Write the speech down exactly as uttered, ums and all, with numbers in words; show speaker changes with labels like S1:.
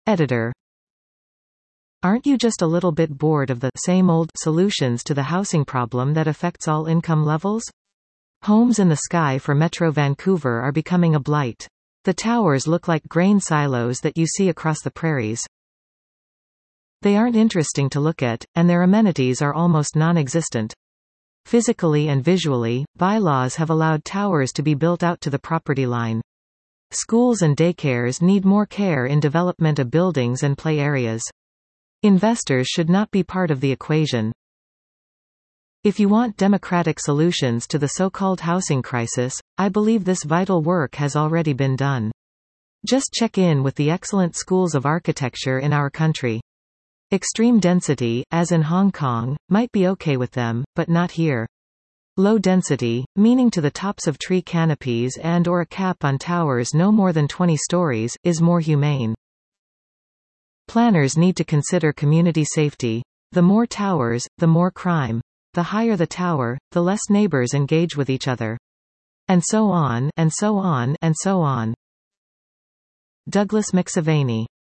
S1: Editor. Aren't you just a little bit bored of the same old solutions to the housing problem that affects all income levels? Homes in the sky for Metro Vancouver are becoming a blight. The towers look like grain silos that you see across the prairies. They aren't interesting to look at, and their amenities are almost non-existent. Physically and visually, bylaws have allowed towers to be built out to the property line. Schools and daycares need more care in development of buildings and play areas. Investors should not be part of the equation. If you want democratic solutions to the so-called housing crisis, I believe this vital work has already been done. Just check in with the excellent schools of architecture in our country. Extreme density, as in Hong Kong, might be okay with them, but not here. Low density, meaning to the tops of tree canopies and or a cap on towers no more than twenty stories, is more humane. Planners need to consider community safety. The more towers, the more crime. The higher the tower, the less neighbors engage with each other. And so on, and so on, and so on. Douglas McSavany.